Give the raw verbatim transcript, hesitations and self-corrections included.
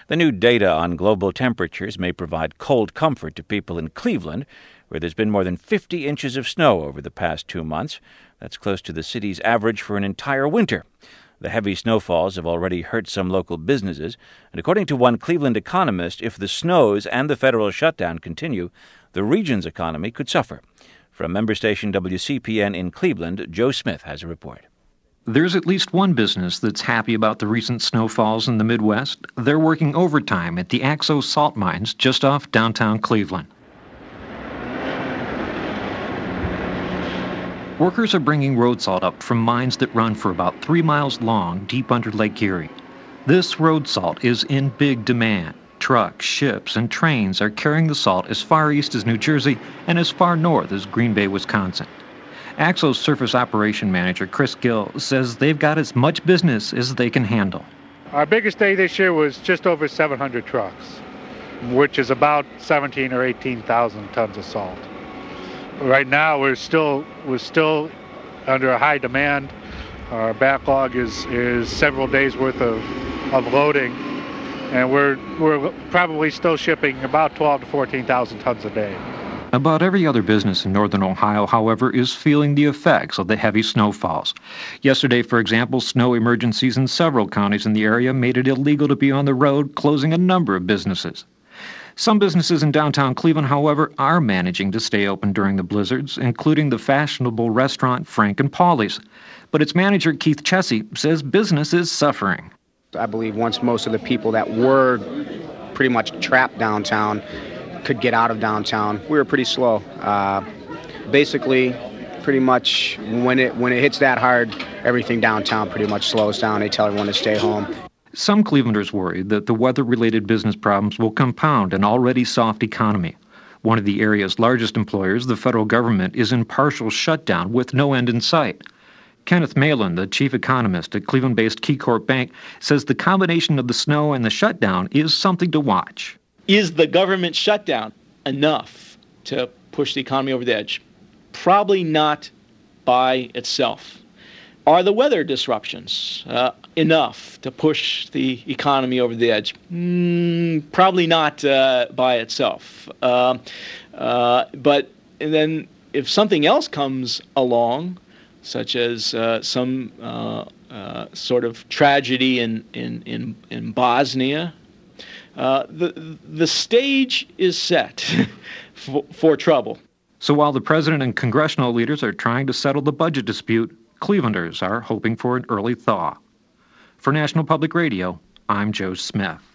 The new data on global temperatures may provide cold comfort to people in Cleveland, where there's been more than fifty inches of snow over the past two months. That's close to the city's average for an entire winter. The heavy snowfalls have already hurt some local businesses, and according to one Cleveland economist, if the snows and the federal shutdown continue, the region's economy could suffer. From member station W C P N in Cleveland, Joe Smith has a report. There's at least one business that's happy about the recent snowfalls in the Midwest. They're working overtime at the Axo salt mines just off downtown Cleveland. Workers are bringing road salt up from mines that run for about three miles long deep under Lake Erie. This road salt is in big demand. Trucks, ships, and trains are carrying the salt as far east as New Jersey and as far north as Green Bay, Wisconsin. Axo's surface operation manager, Chris Gill, says they've got as much business as they can handle. Our biggest day this year was just over seven hundred trucks, which is about seventeen or eighteen thousand tons of salt. Right now, we're still we're still under a high demand. Our backlog is is several days worth of, of loading, and we're we're probably still shipping about twelve to fourteen thousand tons a day. About every other business in northern Ohio, however, is feeling the effects of the heavy snowfalls. Yesterday, for example, snow emergencies in several counties in the area made it illegal to be on the road, closing a number of businesses. Some businesses in downtown Cleveland, however, are managing to stay open during the blizzards, including the fashionable restaurant Frank and Paulie's. But its manager, Keith Chessie, says business is suffering. I believe once most of the people that were pretty much trapped downtown could get out of downtown, we were pretty slow. Uh, basically, pretty much when it when it hits that hard, everything downtown pretty much slows down. They tell everyone to stay home. Some Clevelanders worry that the weather-related business problems will compound an already soft economy. One of the area's largest employers, the federal government, is in partial shutdown with no end in sight. Kenneth Malin, the chief economist at Cleveland-based KeyCorp Bank, says the combination of the snow and the shutdown is something to watch. Is the government shutdown enough to push the economy over the edge? Probably not by itself. Are the weather disruptions uh, enough to push the economy over the edge? Mm, probably not uh, by itself. Uh, uh, but then if something else comes along, such as uh, some uh, uh, sort of tragedy in, in, in, in Bosnia, uh, the, the stage is set for, for trouble. So while the president and congressional leaders are trying to settle the budget dispute, Clevelanders are hoping for an early thaw. For National Public Radio, I'm Joe Smith.